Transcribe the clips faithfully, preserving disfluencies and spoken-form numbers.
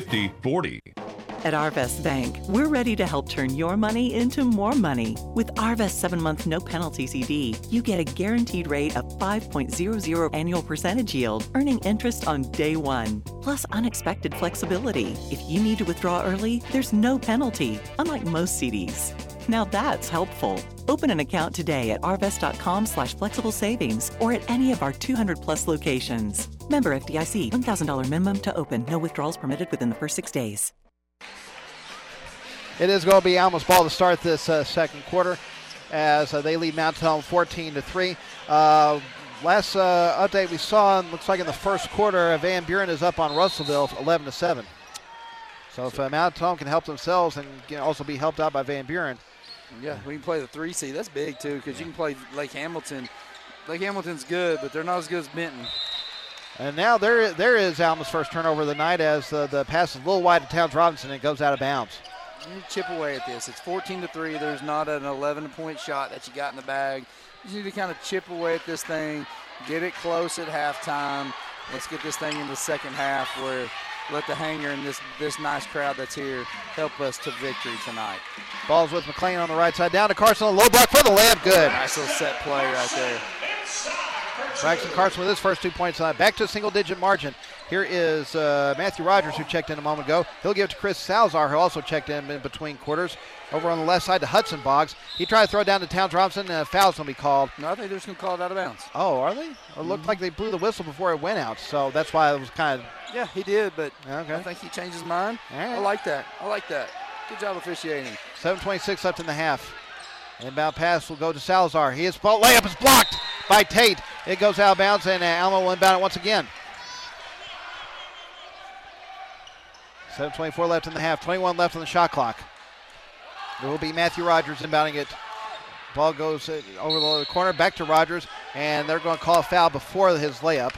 fifty forty. At Arvest Bank, we're ready to help turn your money into more money. With Arvest seven-month no-penalty C D, you get a guaranteed rate of five point zero zero annual percentage yield, earning interest on day one. Plus unexpected flexibility. If you need to withdraw early, there's no penalty, unlike most C Ds. Now that's helpful. Open an account today at arvest.com slash flexible savings or at any of our two hundred plus locations. Member F D I C, one thousand dollars minimum to open. No withdrawals permitted within the first six days. It is going to be Alma's ball to start this uh, second quarter as uh, they lead Mountain Home fourteen to three. Uh, last uh, update we saw, looks like in the first quarter, uh, Van Buren is up on Russellville eleven to seven. So if uh, Mountain Home can help themselves and can also be helped out by Van Buren. Yeah, we can play the three seed. That's big, too, because you can play Lake Hamilton. Lake Hamilton's good, but they're not as good as Benton. And now there, there is Alma's first turnover of the night as uh, the pass is a little wide to Towns Robinson and it goes out of bounds. You need to chip away at this. It's fourteen to three. There's not an eleven-point shot that you got in the bag. You just need to kind of chip away at this thing, get it close at halftime. Let's get this thing in the second half where let the hanger and this, this nice crowd that's here help us to victory tonight. Ball's with McLean on the right side. Down to Carson. Low block for the layup. Good. Nice little set play right there. Braxton Carson with his first two points tonight. Back to a single-digit margin. Here is uh, Matthew Rogers, who checked in a moment ago. He'll give it to Chris Salazar, who also checked in in between quarters. Over on the left side to Hudson Boggs. He tried to throw it down to Towns Robinson, and a foul's going to be called. No, I think they're just going to call it out of bounds. Oh, are they? It looked mm-hmm. like they blew the whistle before it went out, so that's why it was kind of... Yeah, he did, but okay. I think he changed his mind. Right. I like that. I like that. Good job officiating. seven twenty-six left in the half. Inbound pass will go to Salazar. He is ball layup is blocked by Tate. It goes out of bounds, and uh, Alma will inbound it once again. seven twenty-four left in the half. twenty-one left on the shot clock. It will be Matthew Rogers inbounding it. Ball goes uh, over the corner, back to Rogers, and they're going to call a foul before his layup.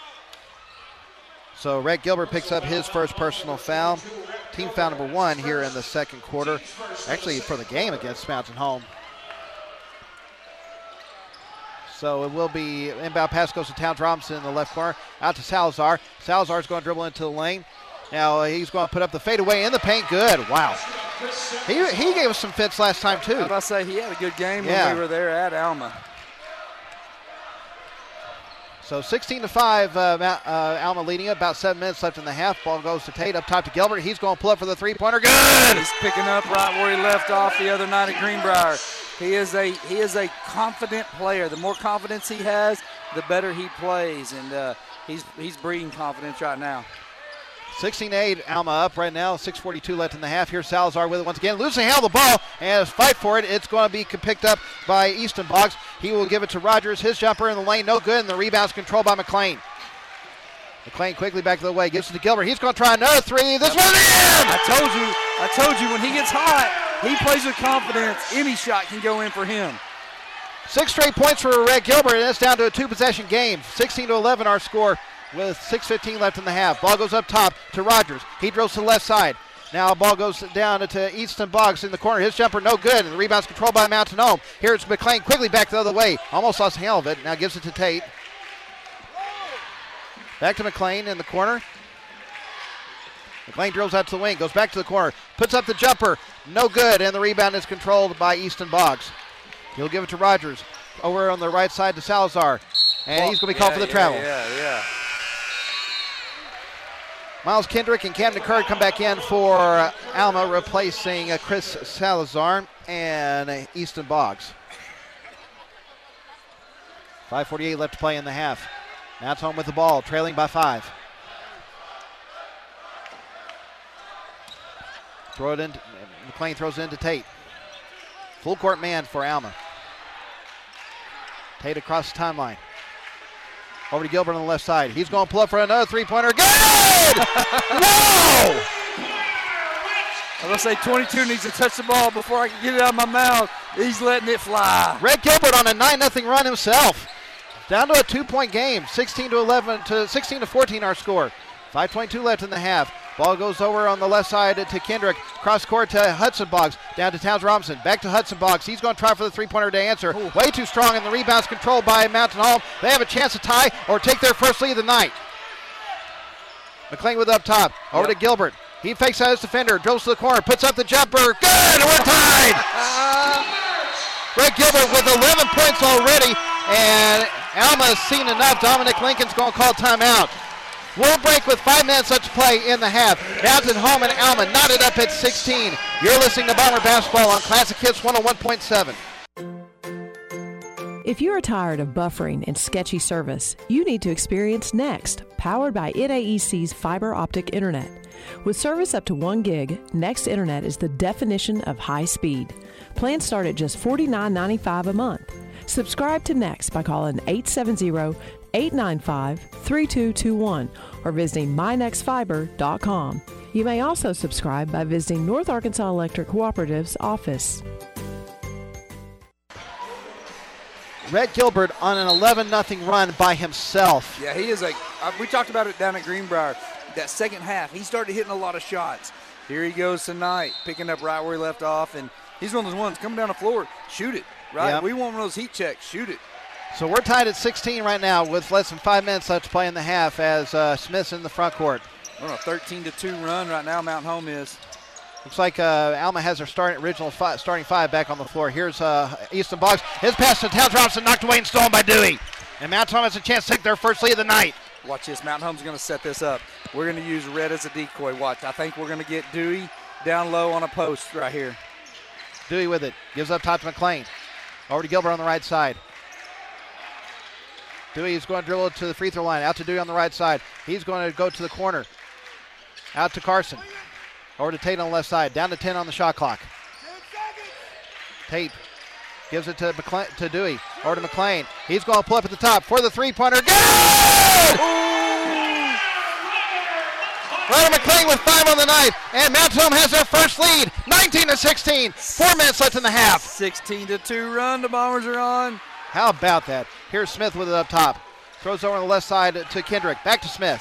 So Rhett Gilbert picks up his first personal foul. Team foul number one here in the second quarter. Actually for the game against Mountain Home. So it will be inbound pass goes to Towns Robinson in the left corner. Out to Salazar. Salazar's going to dribble into the lane. Now he's going to put up the fadeaway in the paint. Good. Wow. He, he gave us some fits last time too. I was about to say he had a good game yeah. when we were there at Alma. So sixteen to five, uh, uh, Alma leading it. About seven minutes left in the half. Ball goes to Tate up top to Gilbert. He's going to pull up for the three-pointer. Good. He's picking up right where he left off the other night at Greenbrier. He is a he is a confident player. The more confidence he has, the better he plays, and uh, he's he's breeding confidence right now. sixteen to eight, Alma up right now. six forty-two left in the half. Here's Salazar with it once again. Losing handle the ball and fight for it. It's going to be picked up by Easton Boggs. He will give it to Rogers. His jumper in the lane, no good, and the rebound's controlled by McLean. McLean quickly back to the way, gives it to Gilbert. He's going to try another three. This one in! I told you, I told you when he gets hot, he plays with confidence. Any shot can go in for him. Six straight points for Rhett Gilbert, and it's down to a two-possession game. sixteen to eleven our score with six fifteen left in the half. Ball goes up top to Rogers. He drills to the left side. Now ball goes down to Easton Boggs in the corner. His jumper no good, and the rebound's controlled by Mountain Home. Here's McLean quickly back the other way. Almost lost the handle of it. Now gives it to Tate. Back to McLean in the corner. McLean drills out to the wing, goes back to the corner, puts up the jumper, no good, and the rebound is controlled by Easton Boggs. He'll give it to Rogers. Over on the right side to Salazar, and well, he's going to be called yeah, for the yeah, travel. Yeah, yeah. Miles Kendrick and Camden Kerr come back in for Alma, replacing uh, Chris Salazar and uh, Easton Boggs. five forty-eight left to play in the half. Mountain Home with the ball, trailing by five. Throw it in. McLean throws it into Tate. Full court man for Alma. Tate across the timeline. Over to Gilbert on the left side. He's going to pull up for another three-pointer. Good! Whoa! I'm going to say twenty-two needs to touch the ball before I can get it out of my mouth. He's letting it fly. Rhett Gilbert on a nine nothing run himself. Down to a two-point game. sixteen to eleven to sixteen to fourteen our score. five twenty-two left in the half. Ball goes over on the left side to Kendrick. Cross court to Hudson Boggs. Down to Towns Robinson. Back to Hudson Boggs. He's going to try for the three-pointer to answer. Ooh. Way too strong, and the rebound's controlled by Mountain Home. They have a chance to tie or take their first lead of the night. McLean with up top. Over yep. to Gilbert. He fakes out his defender, drills to the corner, puts up the jumper. Good, we're tied. Red Gilbert with eleven points already, and Alma's seen enough. Dominic Lincoln's going to call timeout. We'll break with five minutes left to play in the half. Mountain Home and Alma knotted up at sixteen. You're listening to Bomber Basketball on Classic Hits one oh one point seven. If you are tired of buffering and sketchy service, you need to experience Next, powered by N A E C's fiber optic internet. With service up to one gig, Next Internet is the definition of high speed. Plans start at just forty-nine ninety-five a month. Subscribe to Next by calling eight seven zero, eight nine five, three two two one or visiting my next fiber dot com. You may also subscribe by visiting North Arkansas Electric Cooperative's office. Red Gilbert on an eleven nothing run by himself. Yeah, he is a, uh, we talked about it down at Greenbrier. That second half, he started hitting a lot of shots. Here he goes tonight, picking up right where he left off, and he's one of those ones coming down the floor, shoot it, right? Yep. We want one of those heat checks, shoot it. So we're tied at sixteen right now with less than five minutes left to play in the half as uh, Smith's in the front court. We're on a thirteen to two run right now, Mountain Home is. Looks like uh, Alma has their starting, original five, starting five back on the floor. Here's uh, Easton Boggs. His pass to Towns Robinson, knocked away and stolen by Dewey. And Mountain Home has a chance to take their first lead of the night. Watch this. Mountain Home's going to set this up. We're going to use Red as a decoy. Watch. I think we're going to get Dewey down low on a post right here. Dewey with it. Gives up top to McLean. Over to Gilbert on the right side. Dewey is going to dribble to the free throw line. Out to Dewey on the right side. He's going to go to the corner. Out to Carson. Over to Tate on the left side. Down to ten on the shot clock. Tate gives it to McLean, to Dewey. Over to McLean. He's going to pull up at the top for the three-pointer. Good! Ryder McLean with five on the night, and Mountain Home has their first lead, nineteen to sixteen. Four minutes left in the half. sixteen to two run. The Bombers are on. How about that? Here's Smith with it up top. Throws over on the left side to Kendrick. Back to Smith.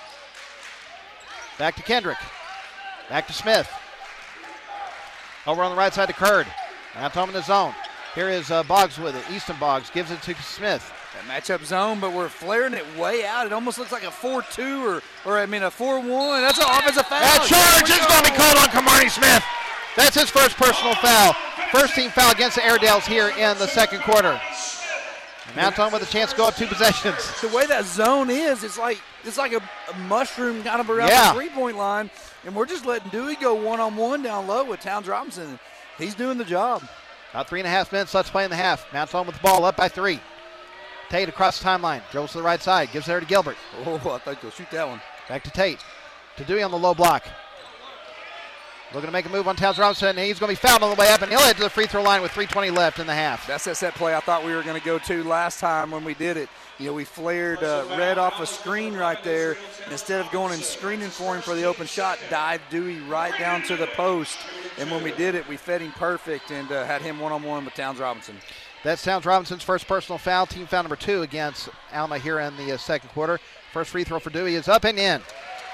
Back to Kendrick. Back to Smith. Over on the right side to Curd. Mountain Home in the zone. Here is uh, Boggs with it. Easton Boggs gives it to Smith. That matchup zone, but we're flaring it way out. It almost looks like a four two or, or I mean, a four one. That's an offensive foul. That charge is going to be called on Kamari Smith. That's his first personal foul. First team foul against the Airedales here in the second quarter. Mountain Home with a chance to go up two possessions. The way that zone is, it's like it's like a, a mushroom kind of around yeah. the three-point line, and we're just letting Dewey go one-on-one down low with Towns Robinson. He's doing the job. About three and a half minutes left to play in the half. Mountain Home with the ball up by three. Tate across the timeline, dribbles to the right side, gives it there to Gilbert. Oh, I think they'll shoot that one. Back to Tate. To Dewey on the low block. Looking to make a move on Towns Robinson, and he's going to be fouled on the way up, and he'll head to the free throw line with three twenty left in the half. That's that set play I thought we were going to go to last time when we did it. You know, we flared uh, Red off a screen right there. And instead of going and screening for him for the open shot, dived Dewey right down to the post. And when we did it, we fed him perfect and uh, had him one-on-one with Towns Robinson. That's Towns Robinson's first personal foul, team foul number two against Alma here in the uh, second quarter. First free throw for Dewey is up and in.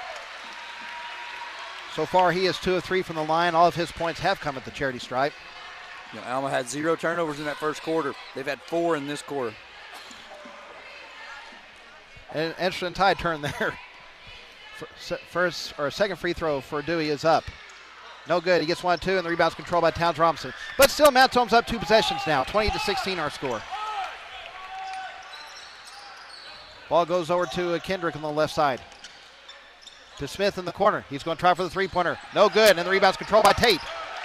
So far, he is two of three from the line. All of his points have come at the charity stripe. You know, Alma had zero turnovers in that first quarter. They've had four in this quarter. An interesting tide turn there. First or second free throw for Dewey is up. No good. He gets one, two, and the rebound's controlled by Towns Robinson. But still, Mountain Home's up two possessions now. twenty to sixteen our score. Ball goes over to Kendrick on the left side. To Smith in the corner. He's going to try for the three-pointer. No good, and the rebound's controlled by Tate.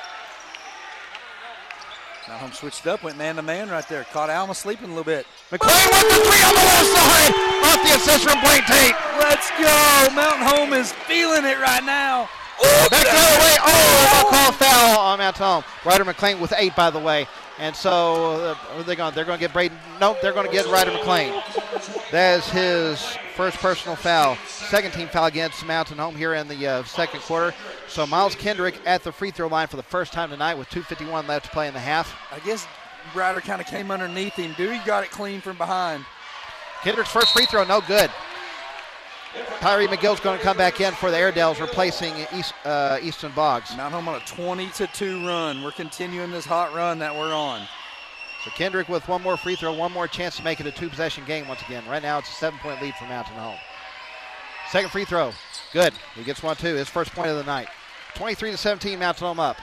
Mountain Home switched up, went man-to-man right there. Caught Alma sleeping a little bit. McLean with the three on the left side. Off the assist from Blaine Tate. Let's go. Mountain Home is feeling it right now. Oh, back the other way. Oh, they'll call foul on Mountain Home. Ryder McLean with eight, by the way. And so uh, they're going. They're going to get Braden. Nope, they're going to get Ryder McLean. That is his first personal foul. Second team foul against Mountain Home here in the uh, second quarter. So Miles Kendrick at the free throw line for the first time tonight with two fifty-one left to play in the half. I guess Ryder kind of came underneath him. Dewey got it clean from behind. Kendrick's first free throw, no good. Tyree McGill's going to come back in for the Airedales, replacing East, uh, Easton Boggs. Mountain Home on a twenty to two run. We're continuing this hot run that we're on. So Kendrick with one more free throw, one more chance to make it a two-possession game once again. Right now it's a seven-point lead for Mountain Home. Second free throw. Good. He gets one, too. His first point of the night. twenty-three to seventeen, Mountain Home up.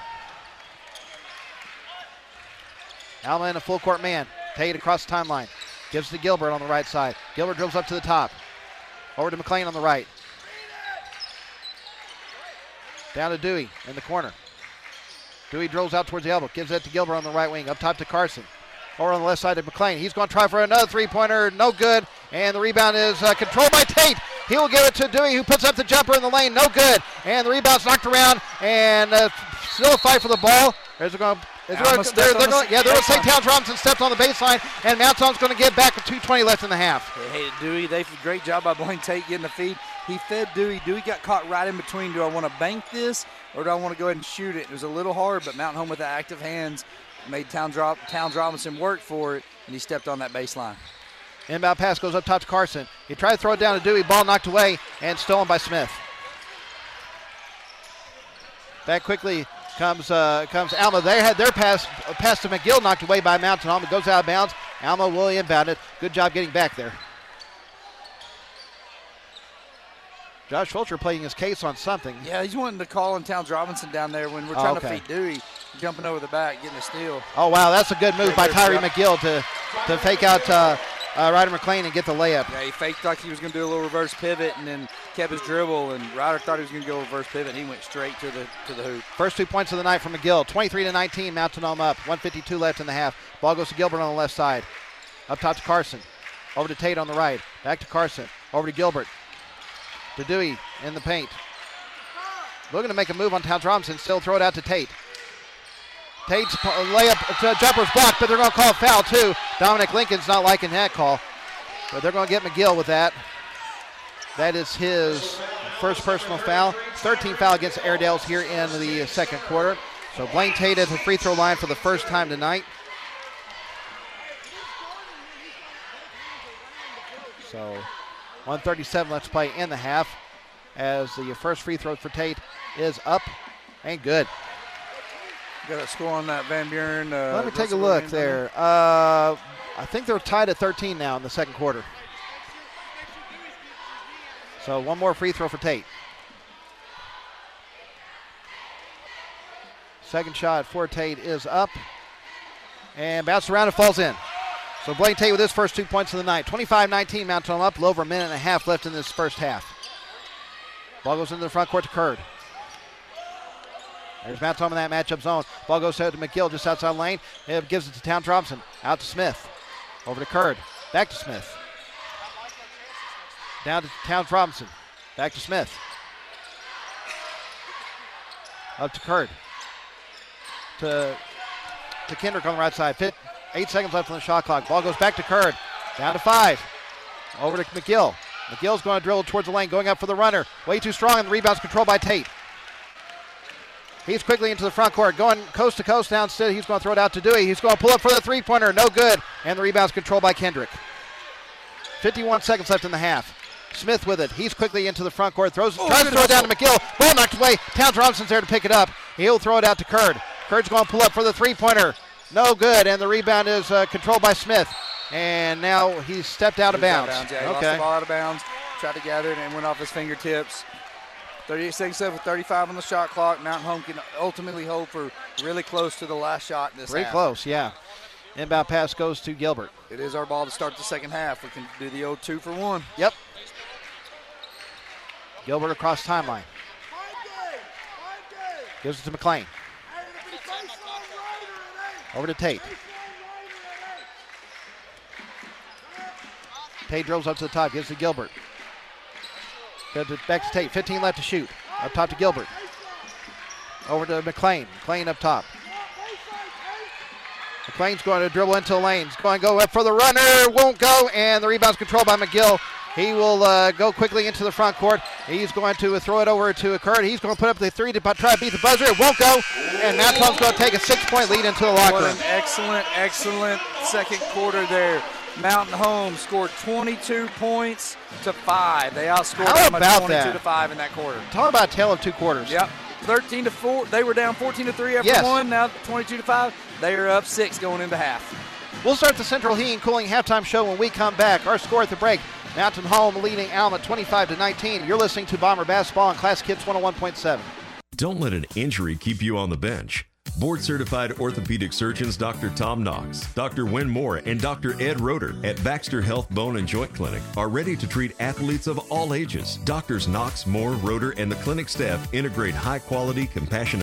Alma in a full court man. Tate across the timeline. Gives to Gilbert on the right side. Gilbert dribbles up to the top. Over to McLean on the right. Down to Dewey in the corner. Dewey drills out towards the elbow. Gives it to Gilbert on the right wing. Up top to Carson. Over on the left side to McLean. He's going to try for another three-pointer. No good. And the rebound is uh, controlled by Tate. He will give it to Dewey, who puts up the jumper in the lane. No good. And the rebound's knocked around. And uh, still a fight for the ball. There's a going. Is there, they're, they're going, yeah, they're going to say Towns Robinson stepped on the baseline, and Mount Home's going to get back with two twenty left in the half. Hey, Dewey, they did a great job by Blaine Tate getting the feed. He fed Dewey. Dewey got caught right in between. Do I want to bank this, or do I want to go ahead and shoot it? It was a little hard, but Mountain Home with the active hands made Towns, Towns Robinson work for it, and he stepped on that baseline. Inbound pass goes up top to Carson. He tried to throw it down to Dewey. Ball knocked away and stolen by Smith. Back quickly comes uh, comes Alma. They had their pass pass to McGill knocked away by Mountain Home. It goes out of bounds. Alma will inbound it. Good job getting back there. Josh Fulcher playing his case on something. Yeah, he's wanting to call on Towns Robinson down there when we're trying oh, okay. to feed Dewey, jumping over the back, getting a steal. Oh, wow, that's a good move by Tyree McGill to, to fake out uh, uh, Ryder McLean and get the layup. Yeah, he faked like he was going to do a little reverse pivot and then kept his dribble, and Ryder thought he was going to go reverse pivot, and he went straight to the to the hoop. First two points of the night from McGill, twenty-three to nineteen, Mountain Home up, one fifty-two left in the half. Ball goes to Gilbert on the left side. Up top to Carson. Over to Tate on the right. Back to Carson. Over to Gilbert. To Dewey in the paint. Looking to make a move on Towns Robinson. Still throw it out to Tate. Tate's layup, uh, jumper's blocked, but they're going to call a foul too. Dominic Lincoln's not liking that call. But they're going to get McGill with that. That is his first personal foul. thirteenth foul against Airedales here in the second quarter. So Blaine Tate at the free throw line for the first time tonight. So one thirty-seven left to play in the half as the first free throw for Tate is up and good. Got a score on that, Van Buren. Uh, Let me take a look there. Uh, I think they're tied at thirteen now in the second quarter. So one more free throw for Tate. Second shot for Tate is up and bounces around and falls in. So Blaine Tate with his first two points of the night. twenty-five nineteen, Mountain Home up. A little over a minute and a half left in this first half. Ball goes into the front court to Curd. There's Mountain Home in that matchup zone. Ball goes out to McGill just outside the lane. It gives it to Towns Robinson. Out to Smith. Over to Curd. Back to Smith. Down to Towns Robinson. Back to Smith. Up to Curd. To, to Kendrick on the right side. Fit. Eight seconds left on the shot clock. Ball goes back to Curd. Down to five. Over to McGill. McGill's going to dribble towards the lane, going up for the runner. Way too strong, and the rebound's controlled by Tate. He's quickly into the front court, going coast to coast down. Instead, he's going to throw it out to Dewey. He's going to pull up for the three-pointer. No good. And the rebound's controlled by Kendrick. fifty-one seconds left in the half. Smith with it. He's quickly into the front court. Throws, oh, tries to throw it down to McGill. Ball knocked away. Towns Robinson's there to pick it up. He'll throw it out to Curd. Curd's going to pull up for the three-pointer. No good. And the rebound is uh, controlled by Smith. And now he's stepped out of bounds. Out of bounds. Yeah, he okay. lost the ball out of bounds. Tried to gather it and went off his fingertips. thirty-eight seconds left with thirty-five on the shot clock. Mountain Home can ultimately hope for really close to the last shot in this Very half. close, yeah. Inbound pass goes to Gilbert. It is our ball to start the second half. We can do the old two for one. Yep. Gilbert across timeline. Gives it to McLean. Over to Tate. Tate drills up to the top, gives to Gilbert. Back to Tate, fifteen left to shoot. Up top to Gilbert. Over to McLean. McLean up top. McLean's going to dribble into the lane. He's going to go up for the runner. Won't go, and the rebound's controlled by McGill. He will uh, go quickly into the front court. He's going to throw it over to Curd. He's going to put up the three to try to beat the buzzer. It won't go, and Mountain Home's going to take a six-point lead into the locker room. What an excellent, excellent second quarter there. Mountain Home scored twenty-two points to five. They outscored How them about twenty-two that? to five in that quarter. Talk about a tale of two quarters. Yep. thirteen to four. They were down fourteen to three after yes. one. Now twenty-two to five. They are up six going into half. We'll start the Central Heating and Cooling halftime show when we come back. Our score at the break, Mountain Home leading Alma twenty-five to nineteen. You're listening to Bomber Basketball on Class Kids one oh one point seven. Don't let an injury keep you on the bench. Board-certified orthopedic surgeons Doctor Tom Knox, Doctor Wynn Moore, and Doctor Ed Roeder at Baxter Health Bone and Joint Clinic are ready to treat athletes of all ages. Doctors Knox, Moore, Roeder, and the clinic staff integrate high-quality, compassionate